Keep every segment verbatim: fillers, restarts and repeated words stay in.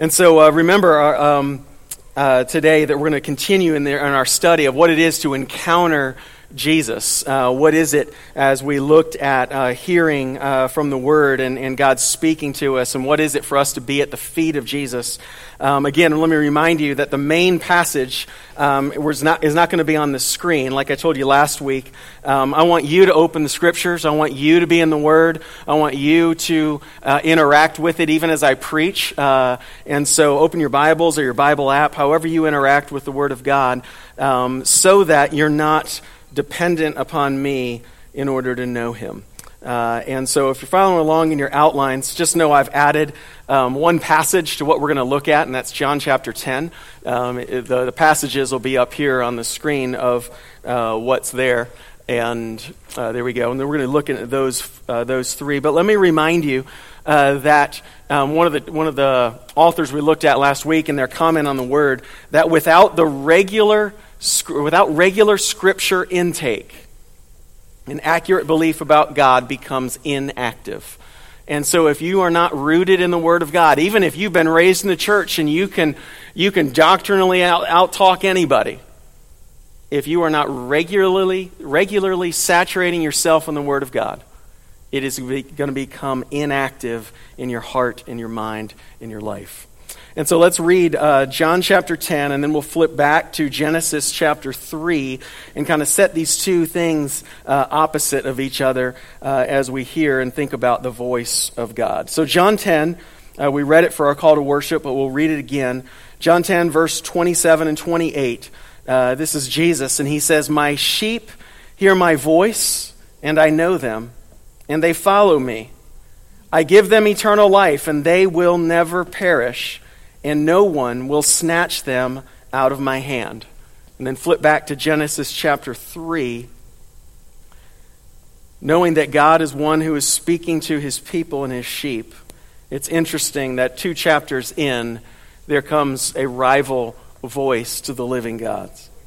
And so uh, remember our, um, uh, today that we're going to continue in, there, in our study of what it is to encounter Jesus. Uh, what is it as we looked at uh, hearing uh, from the Word and, and God speaking to us, and what is it for us to be at the feet of Jesus? Um, again, let me remind you that the main passage um, was not, is not going to be on the screen. Like I told you last week, um, I want you to open the Scriptures. I want you to be in the Word. I want you to uh, interact with it even as I preach. Uh, and so open your Bibles or your Bible app, however you interact with the Word of God, um, so that you're not dependent upon me in order to know Him. Uh, and so if you're following along in your outlines, just know I've added um, one passage to what we're going to look at, and that's John chapter ten. Um, it, the, the passages will be up here on the screen of uh, what's there. And uh, there we go. And then we're going to look at those uh, those three. But let me remind you uh, that um, one of the one of the authors we looked at last week in their comment on the Word, that without the regular Without regular Scripture intake, an accurate belief about God becomes inactive. And so if you are not rooted in the Word of God, even if you've been raised in the church and you can you can doctrinally out, out-talk anybody, if you are not regularly regularly saturating yourself in the Word of God, it is going to become inactive in your heart, in your mind, in your life. And so let's read uh, John chapter ten, and then we'll flip back to Genesis chapter three and kind of set these two things uh, opposite of each other uh, as we hear and think about the voice of God. So John ten, uh, we read it for our call to worship, but we'll read it again. John ten, verse twenty-seven and twenty-eight. Uh, this is Jesus, and he says, "My sheep hear my voice, and I know them, and they follow me. I give them eternal life, and they will never perish, and no one will snatch them out of my hand." And then flip back to Genesis chapter three. Knowing that God is one who is speaking to his people and his sheep, it's interesting that two chapters in, there comes a rival voice to the living God.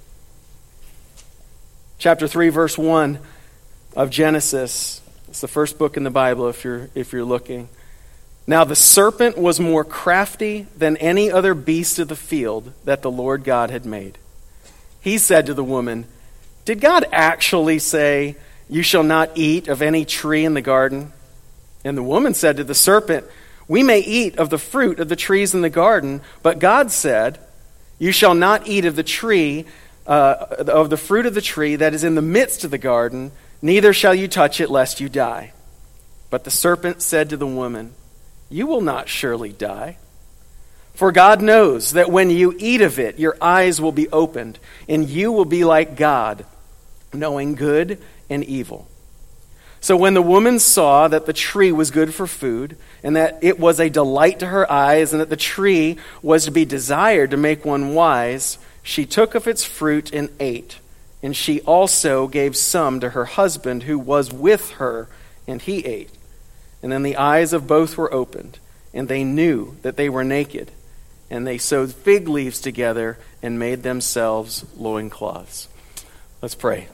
Chapter three, verse one of Genesis. It's the first book in the Bible if you're if you're looking. "Now the serpent was more crafty than any other beast of the field that the Lord God had made. He said to the woman, 'Did God actually say, you shall not eat of any tree in the garden?' And the woman said to the serpent, 'We may eat of the fruit of the trees in the garden, but God said, you shall not eat of the tree, uh, of the fruit of the tree that is in the midst of the garden, neither shall you touch it lest you die.' But the serpent said to the woman, 'You will not surely die. For God knows that when you eat of it, your eyes will be opened, and you will be like God, knowing good and evil.' So when the woman saw that the tree was good for food, and that it was a delight to her eyes, and that the tree was to be desired to make one wise, she took of its fruit and ate. And she also gave some to her husband who was with her, and he ate. And then the eyes of both were opened, and they knew that they were naked. And they sewed fig leaves together and made themselves loincloths." Let's pray.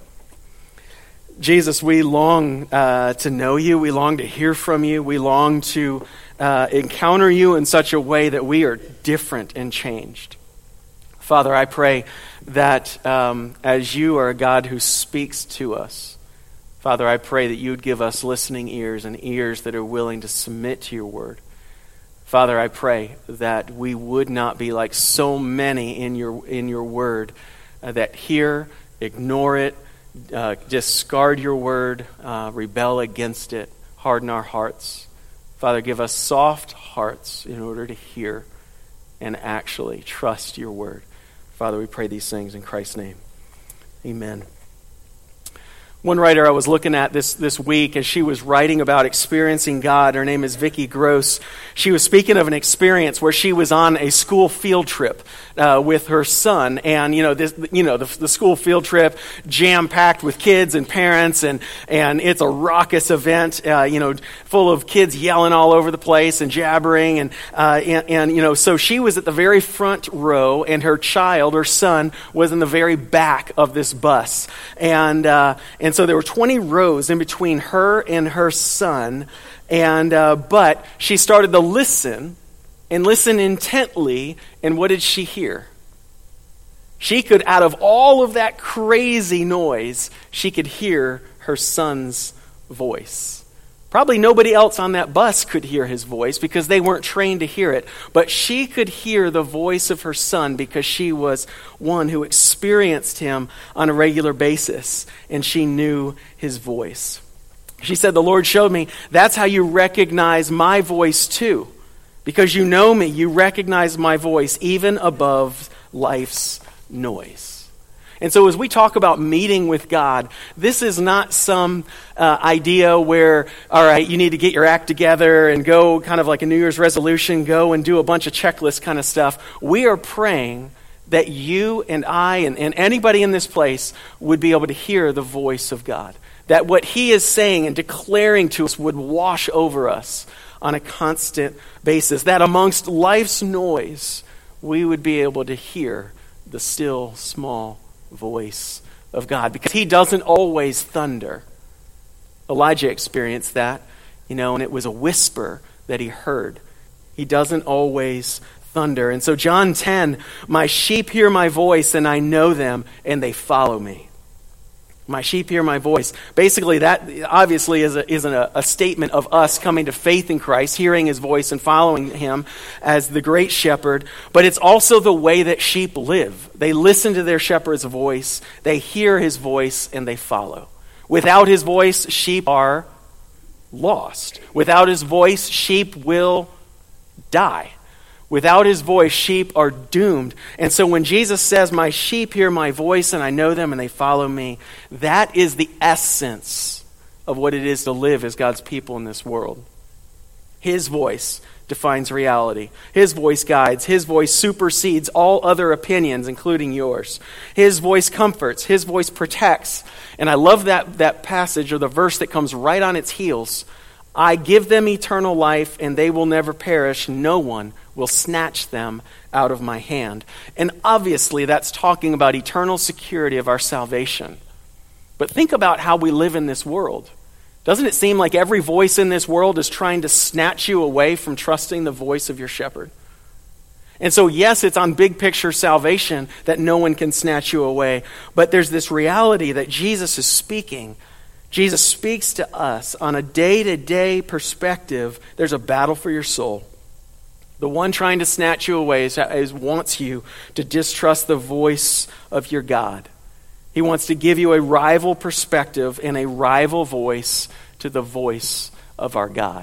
Jesus, we long uh, to know you. We long to hear from you. We long to uh, encounter you in such a way that we are different and changed. Father, I pray that um, as you are a God who speaks to us, Father, I pray that you would give us listening ears and ears that are willing to submit to your word. Father, I pray that we would not be like so many in your in your word uh, that hear, ignore it, uh, discard your word, uh, rebel against it, harden our hearts. Father, give us soft hearts in order to hear and actually trust your word. Father, we pray these things in Christ's name. Amen. One writer I was looking at this, this week as she was writing about experiencing God, her name is Vicki Gross. She was speaking of an experience where she was on a school field trip uh, with her son. And, you know, this, you know the, the school field trip, jam-packed with kids and parents, and, and it's a raucous event, uh, you know, full of kids yelling all over the place and jabbering. And, uh, and, and, you know, so she was at the very front row, and her child, her son, was in the very back of this bus. And, uh, and And so there were twenty rows in between her and her son, and uh, but she started to listen and listened intently, and what did she hear? She could, out of all of that crazy noise, she could hear her son's voice. Probably nobody else on that bus could hear his voice because they weren't trained to hear it. But she could hear the voice of her son because she was one who experienced him on a regular basis, and she knew his voice. She said, "The Lord showed me, that's how you recognize my voice too. Because you know me, you recognize my voice even above life's noise." And so as we talk about meeting with God, this is not some uh, idea where, all right, you need to get your act together and go kind of like a New Year's resolution, go and do a bunch of checklist kind of stuff. We are praying that you and I and, and anybody in this place would be able to hear the voice of God. That what he is saying and declaring to us would wash over us on a constant basis. That amongst life's noise, we would be able to hear the still, small voice of God, because he doesn't always thunder. Elijah experienced that, you know, and it was a whisper that he heard. He doesn't always thunder. And so John ten, "My sheep hear my voice, and I know them, and they follow me." My sheep hear my voice. Basically, that obviously is, a, is a, a statement of us coming to faith in Christ, hearing his voice and following him as the great shepherd. But it's also the way that sheep live. They listen to their shepherd's voice, they hear his voice, and they follow. Without his voice, sheep are lost. Without his voice, sheep will die. Without his voice, sheep are doomed. And so when Jesus says, "My sheep hear my voice, and I know them, and they follow me," that is the essence of what it is to live as God's people in this world. His voice defines reality. His voice guides. His voice supersedes all other opinions, including yours. His voice comforts. His voice protects. And I love that, that passage or the verse that comes right on its heels. "I give them eternal life, and they will never perish. No one will snatch them out of my hand." And obviously that's talking about eternal security of our salvation. But think about how we live in this world. Doesn't it seem like every voice in this world is trying to snatch you away from trusting the voice of your shepherd? And so yes, it's on big picture salvation that no one can snatch you away. But there's this reality that Jesus is speaking. Jesus speaks to us on a day-to-day perspective. There's a battle for your soul. The one trying to snatch you away is, is wants you to distrust the voice of your God. He wants to give you a rival perspective and a rival voice to the voice of our God.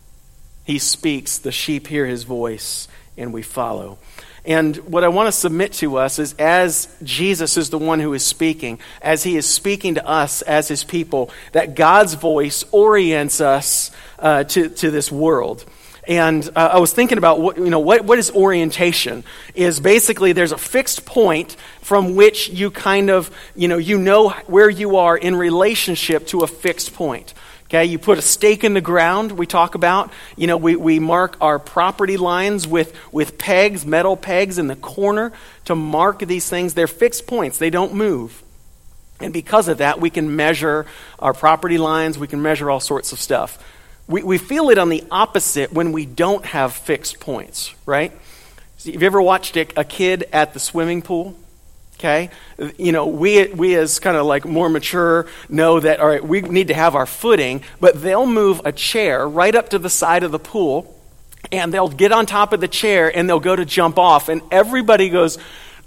He speaks, the sheep hear his voice, and we follow. And what I want to submit to us is, as Jesus is the one who is speaking, as he is speaking to us as his people, that God's voice orients us uh, to, to this world. And uh, I was thinking about, what, you know, what, what is orientation? Is basically there's a fixed point from which you kind of, you know, you know where you are in relationship to a fixed point. Okay, you put a stake in the ground, we talk about. You know, we, we mark our property lines with, with pegs, metal pegs in the corner to mark these things. They're fixed points. They don't move. And because of that, we can measure our property lines. We can measure all sorts of stuff. We we feel it on the opposite when we don't have fixed points, right? So have you ever watched a, a kid at the swimming pool? Okay, you know, we we as kind of like more mature know that, all right, we need to have our footing, but they'll move a chair right up to the side of the pool, and they'll get on top of the chair, and they'll go to jump off, and everybody goes,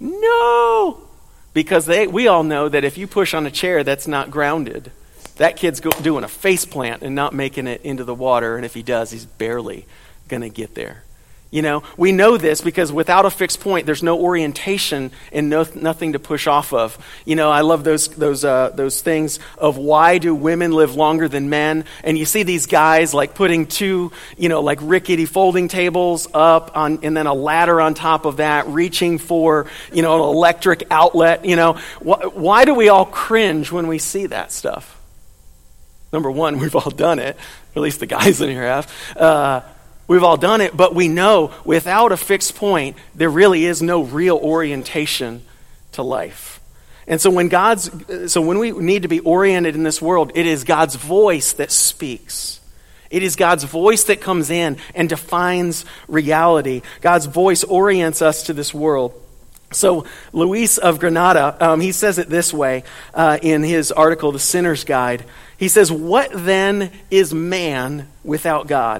"No!" Because they we all know that if you push on a chair that's not grounded, that kid's go, doing a face plant and not making it into the water, and if he does, he's barely going to get there. You know, we know this because without a fixed point, there's no orientation and no, nothing to push off of. You know, I love those those uh, those things of why do women live longer than men? And you see these guys like putting two, you know, like rickety folding tables up on, and then a ladder on top of that, reaching for, you know, an electric outlet. You know, wh- why do we all cringe when we see that stuff? Number one, we've all done it. Or at least the guys in here have. Uh, We've all done it, but we know without a fixed point, there really is no real orientation to life. And so when God's, so when we need to be oriented in this world, it is God's voice that speaks. It is God's voice that comes in and defines reality. God's voice orients us to this world. So Luis of Granada, um, he says it this way uh, in his article, The Sinner's Guide. He says, "What then is man without God?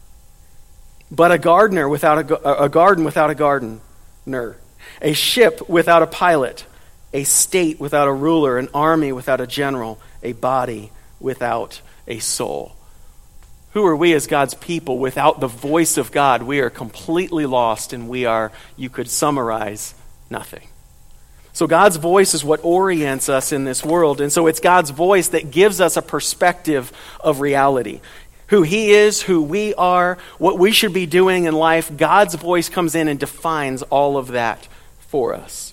But a gardener without a, a garden without a gardener, a ship without a pilot, a state without a ruler, an army without a general, a body without a soul." Who are we as God's people without the voice of God? We are completely lost, and we are, you could summarize, nothing. So God's voice is what orients us in this world, and so it's God's voice that gives us a perspective of reality. Who he is, who we are, what we should be doing in life, God's voice comes in and defines all of that for us.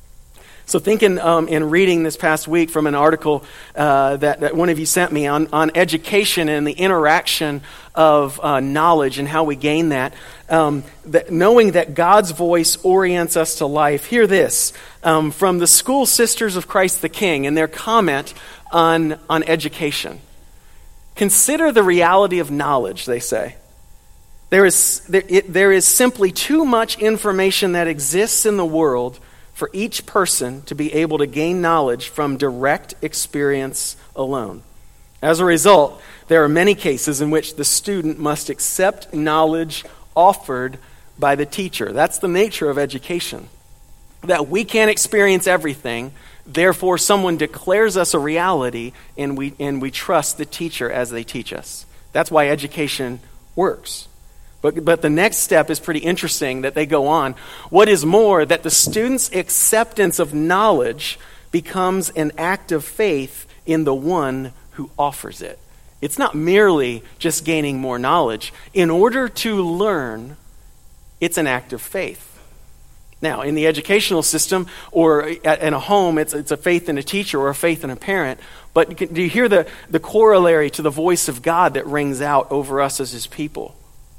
So thinking um, in reading this past week from an article uh, that, that one of you sent me on, on education and the interaction of uh, knowledge and how we gain that, um, that, knowing that God's voice orients us to life, hear this um, from the School Sisters of Christ the King and their comment on, on education. "Consider the reality of knowledge," they say. There is, there, it, there is simply too much information that exists in the world for each person to be able to gain knowledge from direct experience alone. As a result, there are many cases in which the student must accept knowledge offered by the teacher. That's the nature of education. That we can't experience everything, therefore someone declares us a reality and we, and we trust the teacher as they teach us. That's why education works. But, but the next step is pretty interesting that they go on. What is more, that the student's acceptance of knowledge becomes an act of faith in the one who offers it. It's not merely just gaining more knowledge. In order to learn, it's an act of faith. Now, in the educational system or in a home, it's, it's a faith in a teacher or a faith in a parent. But do you hear the, the corollary to the voice of God that rings out over us as his people?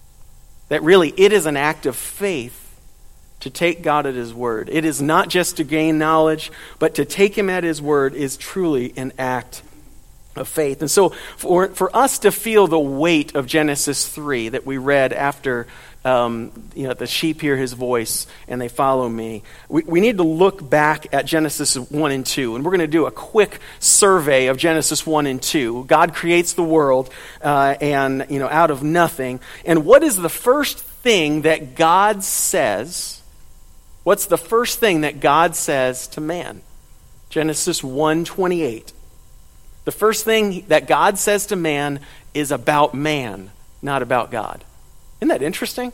That really it is an act of faith to take God at his word. It is not just to gain knowledge, but to take him at his word is truly an act of faith. And so for, for us to feel the weight of Genesis three that we read after um, you know, the sheep hear his voice and they follow me, we, we need to look back at Genesis one and two. And we're going to do a quick survey of Genesis one and two. God creates the world uh, and you know out of nothing. And what is the first thing that God says? What's the first thing that God says to man? Genesis one twenty-eight. The first thing that God says to man is about man, not about God. Isn't that interesting?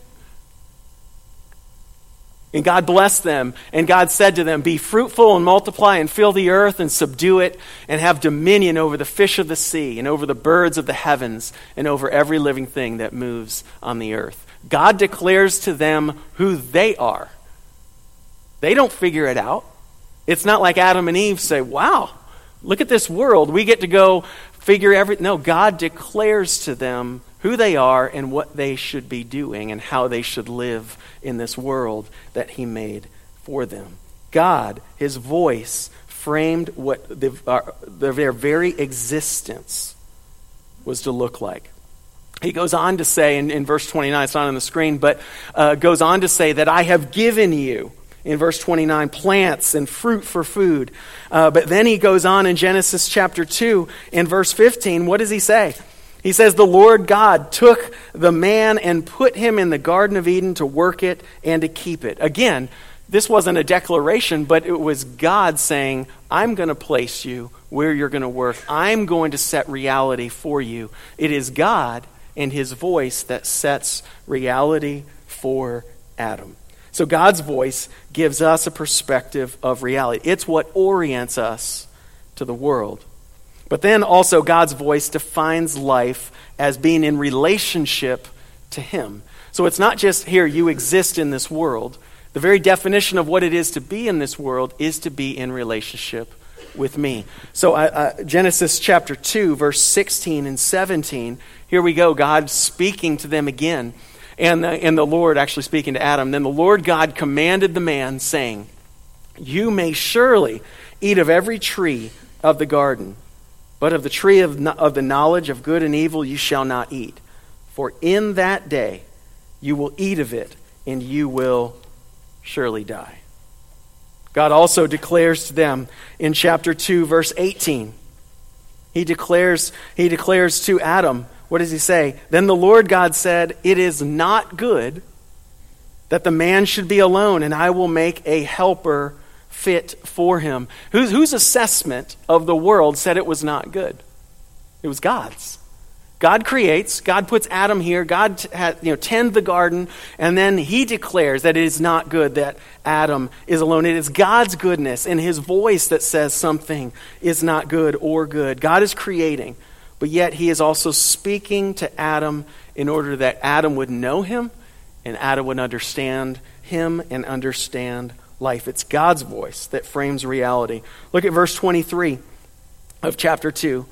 And God blessed them, and God said to them, "Be fruitful and multiply and fill the earth and subdue it and have dominion over the fish of the sea and over the birds of the heavens and over every living thing that moves on the earth." God declares to them who they are. They don't figure it out. It's not like Adam and Eve say, "Wow, look at this world. We get to go figure everything." No, God declares to them who they are and what they should be doing and how they should live in this world that he made for them. God, his voice, framed what the, uh, their very existence was to look like. He goes on to say in, in verse twenty-nine, it's not on the screen, but uh, goes on to say that I have given you, in verse twenty-nine, plants and fruit for food. Uh, but then he goes on in Genesis chapter two, in verse fifteen, what does he say? He says, "The Lord God took the man and put him in the Garden of Eden to work it and to keep it." Again, this wasn't a declaration, but it was God saying, I'm going to place you where you're going to work. I'm going to set reality for you. It is God and his voice that sets reality for Adam. So God's voice gives us a perspective of reality. It's what orients us to the world. But then also God's voice defines life as being in relationship to him. So it's not just here, you exist in this world. The very definition of what it is to be in this world is to be in relationship with me. So uh, uh, Genesis chapter two, verse sixteen and seventeen, here we go, God speaking to them again. And the, and the Lord actually speaking to Adam. Then the Lord God commanded the man, saying, "You may surely eat of every tree of the garden, but of the tree of, of the knowledge of good and evil you shall not eat. for in that day you will eat of it, and you will surely die. God also declares to them in chapter two, verse eighteen. He declares, he declares to Adam, what does he say? Then the Lord God said, it is not good that the man should be alone, and I will make a helper fit for him. Whose, whose assessment of the world said it was not good? It was God's. God creates, God puts Adam here, God had, you know, tend the garden, and then he declares that it is not good that Adam is alone. It is God's goodness and his voice that says something is not good or good. God is creating, but yet he is also speaking to Adam in order that Adam would know him and Adam would understand him and understand life. It's God's voice that frames reality. Look at verse twenty-three of chapter two.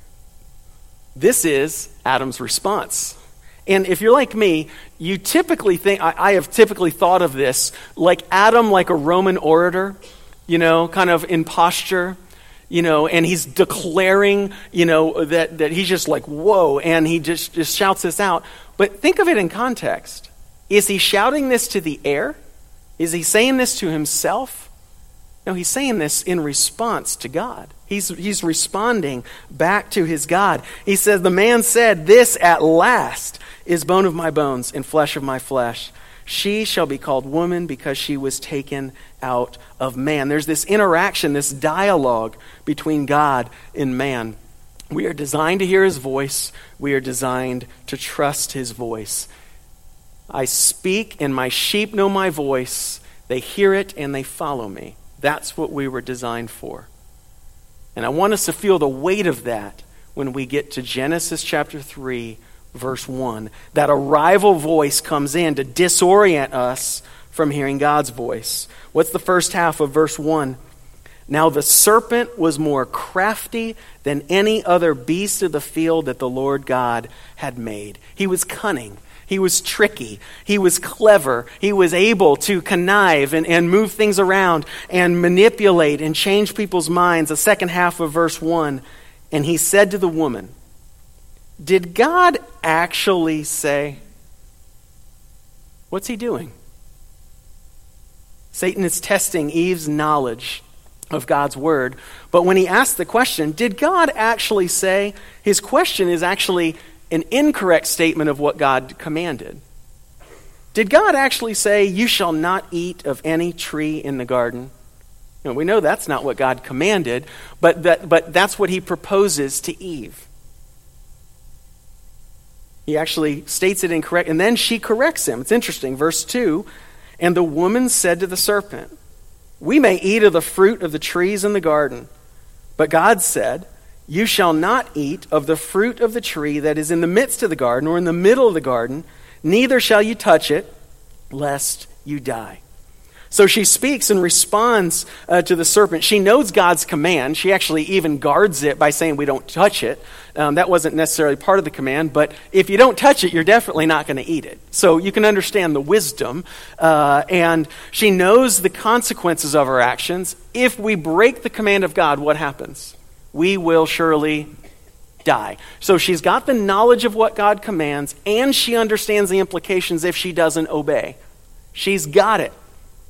This is Adam's response. And if you're like me, you typically think, I, I have typically thought of this like Adam, like a Roman orator, you know, kind of in posture, you know, and he's declaring, you know, that, that he's just like, whoa, and he just, just shouts this out. But think of it in context. Is he shouting this to the air? Is he saying this to himself? No, he's saying this in response to God. He's, he's responding back to his God. He says, the man said, this at last is bone of my bones and flesh of my flesh. She shall be called woman because she was taken out of man. There's this interaction, this dialogue between God and man. We are designed to hear his voice. We are designed to trust his voice. I speak and my sheep know my voice. They hear it and they follow me. That's what we were designed for. And I want us to feel the weight of that when we get to Genesis chapter three, verse one. That a rival voice comes in to disorient us from hearing God's voice. What's the first half of verse one? Now the serpent was more crafty than any other beast of the field that the Lord God had made. He was cunning. He was tricky. He was clever. He was able to connive and, and move things around and manipulate and change people's minds. The second half of verse one, and he said to the woman, did God actually say? What's he doing? Satan is testing Eve's knowledge of God's word. But when he asked the question, did God actually say? His question is actually an incorrect statement of what God commanded. Did God actually say, you shall not eat of any tree in the garden? You know, we know that's not what God commanded, but that, but that's what he proposes to Eve. He actually states it incorrect, and then she corrects him. It's interesting. Verse two, and the woman said to the serpent, we may eat of the fruit of the trees in the garden, but God said, you shall not eat of the fruit of the tree that is in the midst of the garden or in the middle of the garden, neither shall you touch it, lest you die. So she speaks and responds uh, to the serpent. She knows God's command. She actually even guards it by saying we don't touch it. Um, that wasn't necessarily part of the command, but if you don't touch it, you're definitely not going to eat it. So you can understand the wisdom. Uh, and she knows the consequences of her actions. If we break the command of God, what happens? We will surely die. So she's got the knowledge of what God commands, and she understands the implications if she doesn't obey. She's got it.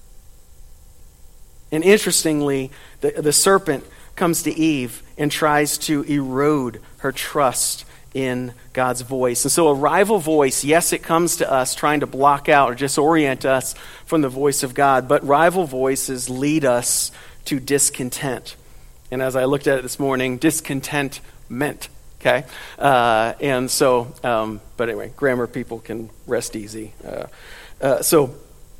And interestingly, the, the serpent comes to Eve and tries to erode her trust in God's voice. And so a rival voice, yes, it comes to us trying to block out or disorient us from the voice of God, but rival voices lead us to discontent. And as I looked at it this morning, discontent meant, okay? Uh, and so, um, but anyway, grammar people can rest easy. Uh, uh, so,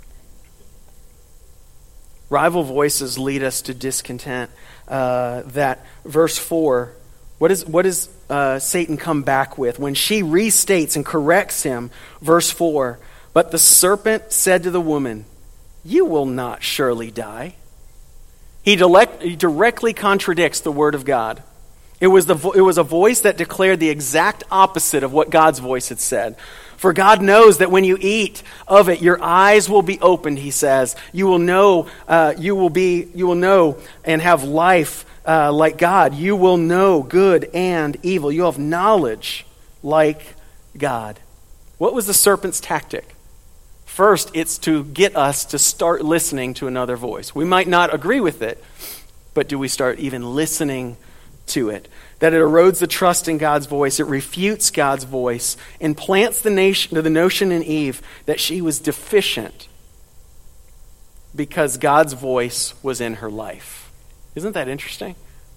rival voices lead us to discontent. Uh, that verse four, what is what does uh, Satan come back with? When she restates and corrects him, verse four, but the serpent said to the woman, you will not surely die. He, direct, he directly contradicts the word of God. It was, the, it was a voice that declared the exact opposite of what God's voice had said. For God knows that when you eat of it, your eyes will be opened, he says. You will know, uh, you will be, you will know and have life uh, like God. You will know good and evil. You have knowledge like God. What was the serpent's tactic? First, it's to get us to start listening to another voice. We might not agree with it, but do we start even listening to it? That it erodes the trust in God's voice, it refutes God's voice, and plants the, nation, the notion in Eve that she was deficient because God's voice was in her life. Isn't that interesting?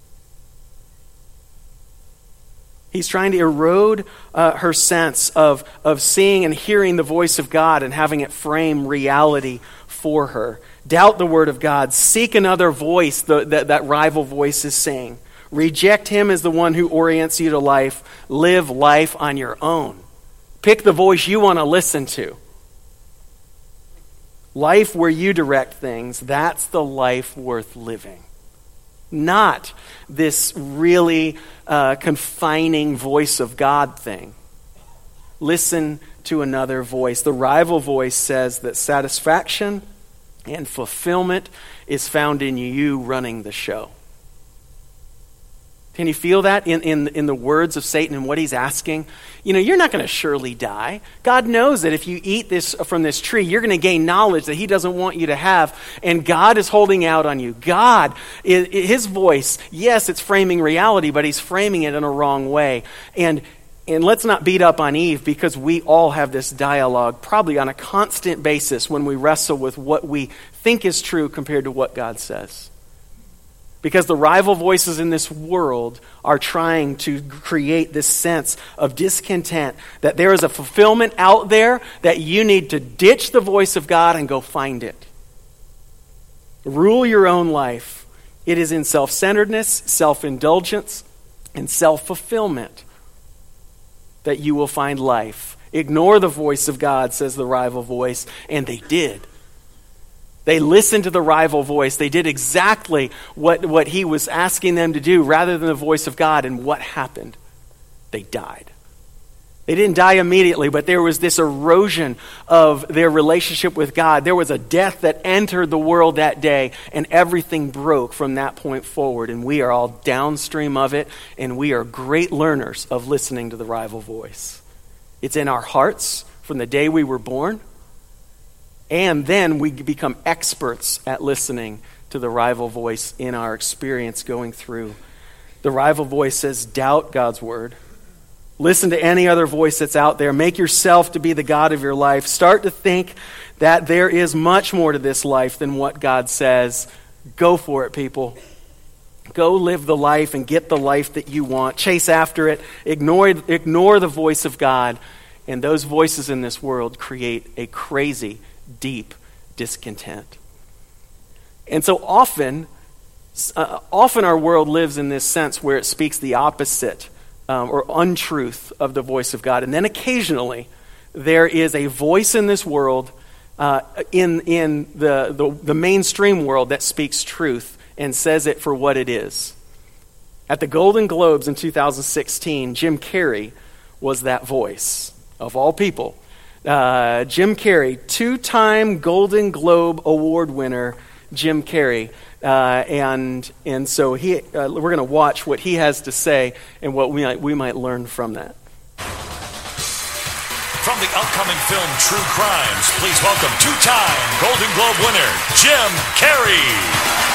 He's trying to erode uh, her sense of, of seeing and hearing the voice of God and having it frame reality for her. Doubt the word of God. Seek another voice the, that, that rival voice is saying. Reject him as the one who orients you to life. Live life on your own. Pick the voice you want to listen to. Life where you direct things, that's the life worth living. Not this really uh, confining voice of God thing. Listen to another voice. The rival voice says that satisfaction and fulfillment is found in you running the show. Can you feel that in, in, in the words of Satan and what he's asking? You know, you're not going to surely die. God knows that if you eat this from this tree, you're going to gain knowledge that he doesn't want you to have. And God is holding out on you. God, his voice, yes, it's framing reality, but he's framing it in a wrong way. And And let's not beat up on Eve, because we all have this dialogue probably on a constant basis when we wrestle with what we think is true compared to what God says. Because the rival voices in this world are trying to create this sense of discontent, that there is a fulfillment out there that you need to ditch the voice of God and go find it. Rule your own life. It is in self-centeredness, self-indulgence, and self-fulfillment that you will find life. Ignore the voice of God, says the rival voice, and they did. They listened to the rival voice. They did exactly what, what he was asking them to do rather than the voice of God. And what happened? They died. They didn't die immediately, but there was this erosion of their relationship with God. There was a death that entered the world that day, and everything broke from that point forward. And we are all downstream of it, and we are great learners of listening to the rival voice. It's in our hearts from the day we were born. And then we become experts at listening to the rival voice in our experience going through. The rival voice says, doubt God's word. Listen to any other voice that's out there. Make yourself to be the God of your life. Start to think that there is much more to this life than what God says. Go for it, people. Go live the life and get the life that you want. Chase after it. Ignore, ignore the voice of God. And those voices in this world create a crazy, deep discontent. And so often, uh, often our world lives in this sense where it speaks the opposite um, or untruth of the voice of God. And then occasionally, there is a voice in this world, uh, in in the, the the mainstream world, that speaks truth and says it for what it is. At the Golden Globes in two thousand sixteen, Jim Carrey was that voice of all people. Uh, Jim Carrey, two-time Golden Globe Award winner, Jim Carrey, uh, and and so he uh, we're going to watch what he has to say and what we might, we might learn from that. From the upcoming film True Crimes, please welcome two-time Golden Globe winner Jim Carrey.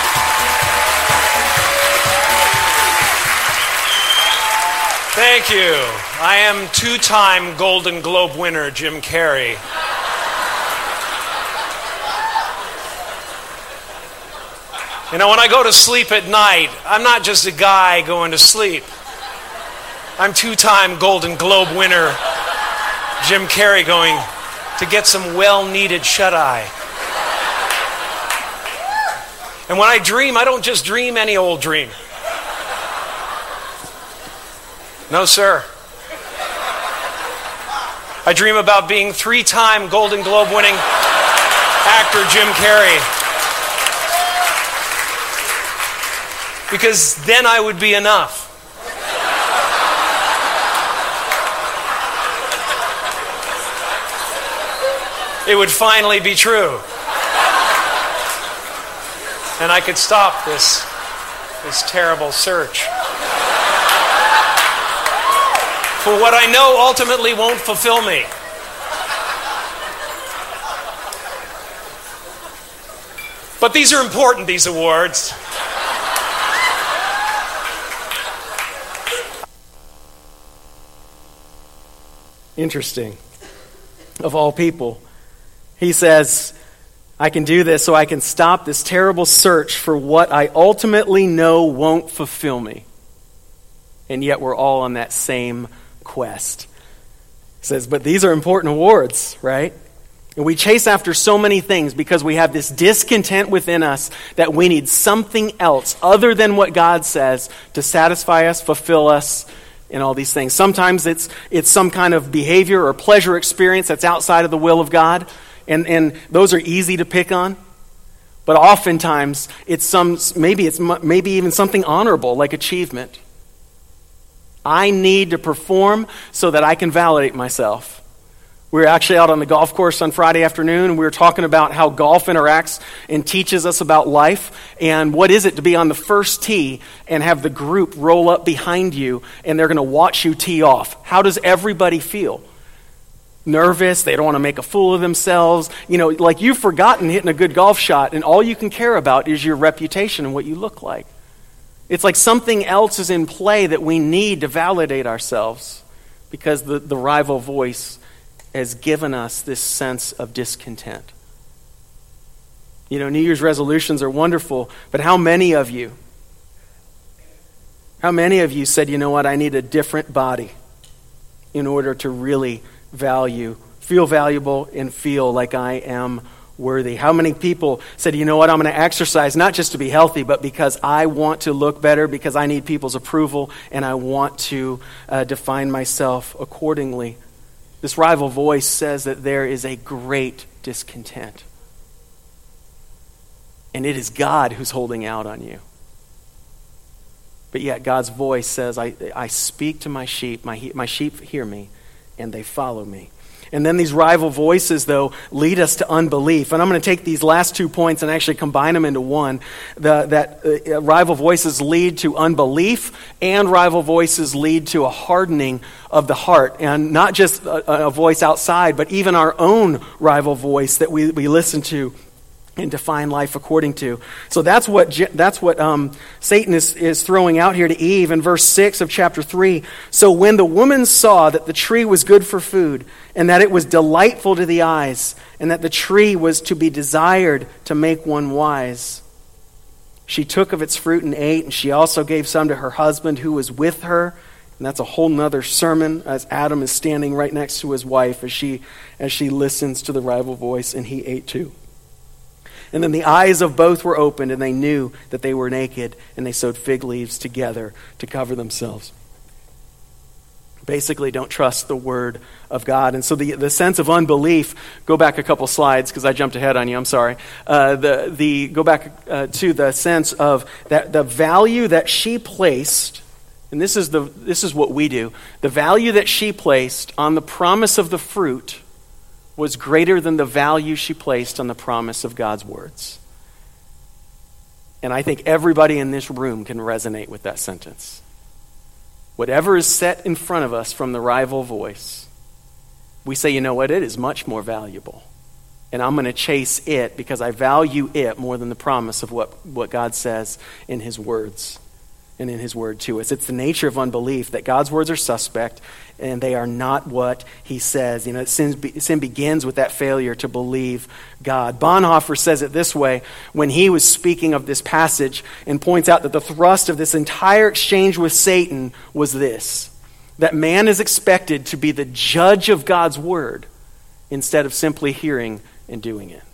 Thank you. I am two-time Golden Globe winner Jim Carrey. You know, when I go to sleep at night, I'm not just a guy going to sleep. I'm two-time Golden Globe winner Jim Carrey going to get some well-needed shut-eye. And when I dream, I don't just dream any old dream. No, sir. I dream about being three-time Golden Globe winning actor Jim Carrey. Because then I would be enough. It would finally be true. And I could stop this, this terrible search for what I know ultimately won't fulfill me. But these are important, these awards. Interesting. Of all people, he says, I can do this so I can stop this terrible search for what I ultimately know won't fulfill me. And yet we're all on that same quest. He says, but these are important awards, right? And we chase after so many things because we have this discontent within us that we need something else other than what God says to satisfy us, fulfill us, and all these things. Sometimes it's it's some kind of behavior or pleasure experience that's outside of the will of God, and, and those are easy to pick on. But oftentimes it's some maybe it's maybe even something honorable like achievement. I need to perform so that I can validate myself. We were actually out on the golf course on Friday afternoon, and we were talking about how golf interacts and teaches us about life, and what is it to be on the first tee and have the group roll up behind you, and they're going to watch you tee off. How does everybody feel? Nervous, they don't want to make a fool of themselves. You know, like you've forgotten hitting a good golf shot, and all you can care about is your reputation and what you look like. It's like something else is in play that we need to validate ourselves because the, the rival voice has given us this sense of discontent. You know, New Year's resolutions are wonderful, but how many of you, how many of you said, you know what, I need a different body in order to really value, feel valuable and feel like I am worthy? How many people said, you know what, I'm going to exercise not just to be healthy, but because I want to look better, because I need people's approval, and I want to uh, define myself accordingly? This rival voice says that there is a great discontent. And it is God who's holding out on you. But yet God's voice says, I, I speak to my sheep, my, my sheep hear me, and they follow me. And then these rival voices, though, lead us to unbelief. And I'm going to take these last two points and actually combine them into one. The, that uh, rival voices lead to unbelief, and rival voices lead to a hardening of the heart. And not just a, a voice outside, but even our own rival voice that we, we listen to and define life according to. So that's what that's what um, Satan is, is throwing out here to Eve in verse six of chapter three. So when the woman saw that the tree was good for food, and that it was delightful to the eyes, and that the tree was to be desired to make one wise, she took of its fruit and ate, and she also gave some to her husband who was with her. And that's a whole nother sermon, as Adam is standing right next to his wife as she as she listens to the rival voice, and he ate too. And then the eyes of both were opened, and they knew that they were naked, and they sewed fig leaves together to cover themselves. Basically, don't trust the word of God. And so the, the sense of unbelief, go back a couple slides because I jumped ahead on you, I'm sorry. Uh, the, the, go back uh, to the sense of that the value that she placed, and this is, the, this is what we do, the value that she placed on the promise of the fruit was greater than the value she placed on the promise of God's words. And I think everybody in this room can resonate with that sentence. Whatever is set in front of us from the rival voice, we say, you know what, it is much more valuable. And I'm going to chase it because I value it more than the promise of what, what God says in his words and in his word to us. It's the nature of unbelief that God's words are suspect and they are not what he says. You know, sin, sin begins with that failure to believe God. Bonhoeffer says it this way when he was speaking of this passage and points out that the thrust of this entire exchange with Satan was this, that man is expected to be the judge of God's word instead of simply hearing and doing it.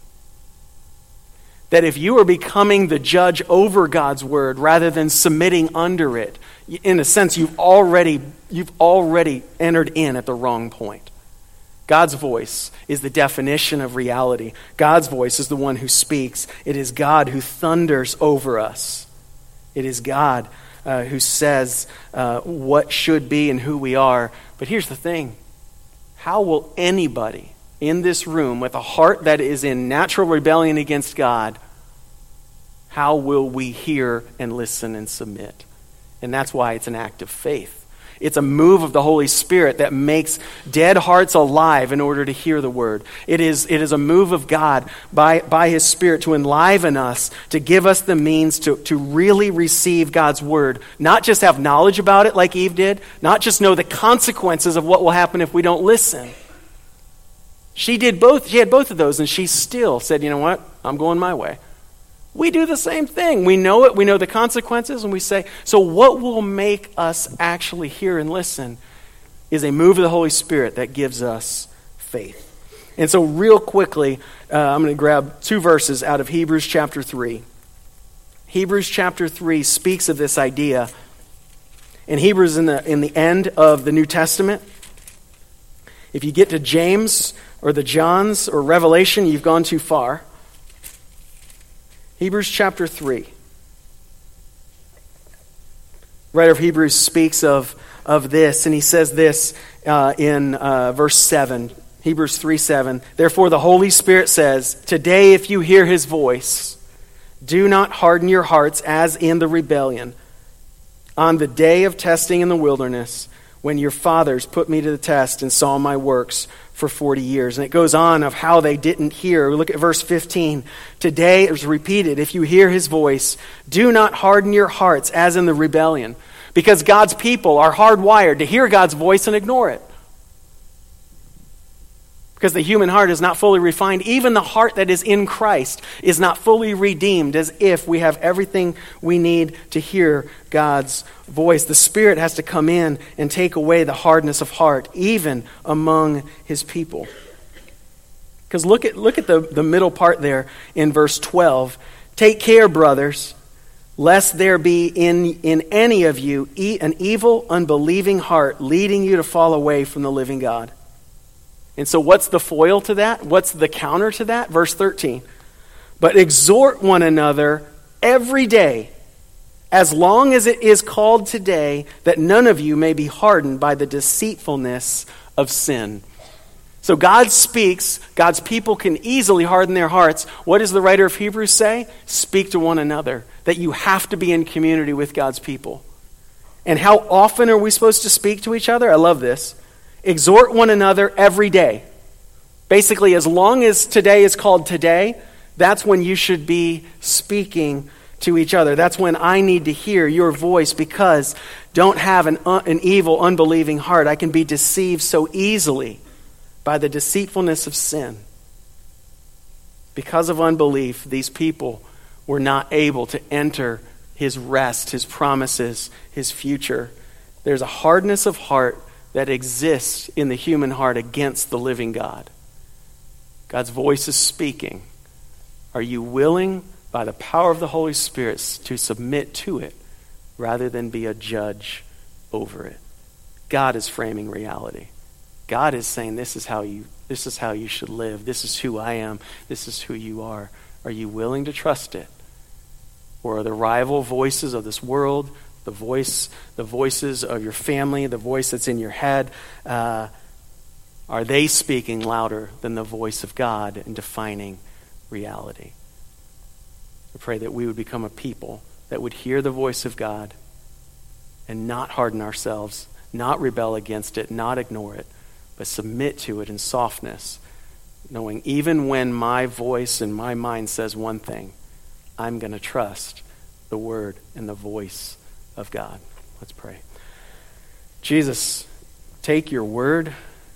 That if you are becoming the judge over God's word rather than submitting under it, in a sense, you've already, you've already entered in at the wrong point. God's voice is the definition of reality. God's voice is the one who speaks. It is God who thunders over us. It is God uh, who says uh, what should be and who we are. But here's the thing. How will anybody in this room with a heart that is in natural rebellion against God, how will we hear and listen and submit? And that's why it's an act of faith. It's a move of the Holy Spirit that makes dead hearts alive in order to hear the word. It is, it is a move of God by, by his Spirit to enliven us, to give us the means to, to really receive God's word. Not just have knowledge about it like Eve did, not just know the consequences of what will happen if we don't listen. She did both, she had both of those, and she still said, you know what, I'm going my way. We do the same thing. We know it. We know the consequences, and we say, so what will make us actually hear and listen is a move of the Holy Spirit that gives us faith. And so real quickly, uh, I'm going to grab two verses out of Hebrews chapter three. Hebrews chapter three speaks of this idea. And Hebrews in the, in the end of the New Testament. If you get to James or the Johns or Revelation, you've gone too far. Hebrews chapter three. Writer of Hebrews speaks of, of this, and he says this uh, in uh, verse seven. Hebrews three seven. Therefore the Holy Spirit says, today if you hear his voice, do not harden your hearts as in the rebellion, on the day of testing in the wilderness, when your fathers put me to the test and saw my works for forty years. And it goes on of how they didn't hear. Look at verse fifteen. Today, it was repeated, if you hear his voice, do not harden your hearts as in the rebellion. Because God's people are hardwired to hear God's voice and ignore it. Because the human heart is not fully refined. Even the heart that is in Christ is not fully redeemed, as if we have everything we need to hear God's voice. The Spirit has to come in and take away the hardness of heart, even among his people. Because look at look at the, the middle part there in verse twelve. Take care, brothers, lest there be in, in any of you an evil, unbelieving heart leading you to fall away from the living God. And so what's the foil to that? What's the counter to that? Verse thirteen. But exhort one another every day, as long as it is called today, that none of you may be hardened by the deceitfulness of sin. So God speaks. God's people can easily harden their hearts. What does the writer of Hebrews say? Speak to one another. That you have to be in community with God's people. And how often are we supposed to speak to each other? I love this. Exhort one another every day. Basically, as long as today is called today, that's when you should be speaking to each other. That's when I need to hear your voice, because don't have an, uh, an evil, unbelieving heart. I can be deceived so easily by the deceitfulness of sin. Because of unbelief, these people were not able to enter his rest, his promises, his future. There's a hardness of heart that exists in the human heart against the living God. God's voice is speaking. Are you willing, by the power of the Holy Spirit, to submit to it rather than be a judge over it? God is framing reality. God is saying, this is how you, this is how you should live. This is who I am. This is who you are. Are you willing to trust it? Or are the rival voices of this world, the voice, the voices of your family, the voice that's in your head, uh, are they speaking louder than the voice of God in defining reality? I pray that we would become a people that would hear the voice of God and not harden ourselves, not rebel against it, not ignore it, but submit to it in softness, knowing even when my voice and my mind says one thing, I'm going to trust the word and the voice of God. Let's pray. Jesus, take your word.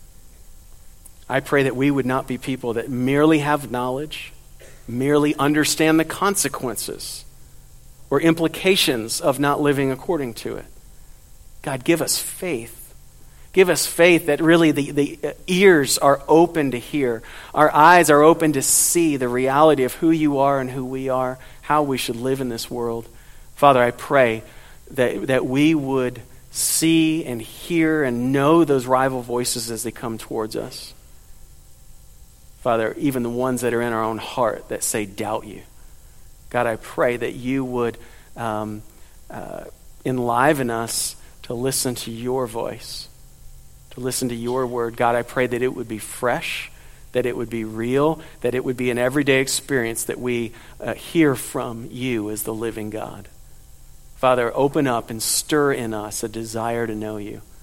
I pray that we would not be people that merely have knowledge, merely understand the consequences or implications of not living according to it. God, give us faith. Give us faith that really the, the ears are open to hear. Our eyes are open to see the reality of who you are and who we are, how we should live in this world. Father, I pray that, that we would see and hear and know those rival voices as they come towards us. Father, even the ones that are in our own heart that say doubt you. God, I pray that you would um, uh, enliven us to listen to your voice, to listen to your word. God, I pray that it would be fresh, that it would be real, that it would be an everyday experience that we uh, hear from you as the living God. Father, open up and stir in us a desire to know you.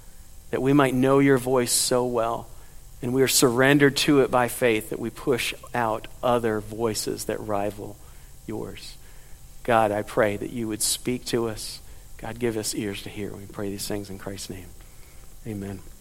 that we might know your voice so well. And we are surrendered to it by faith, that we push out other voices that rival yours. God, I pray that you would speak to us. God, give us ears to hear. We pray these things in Christ's name. Amen.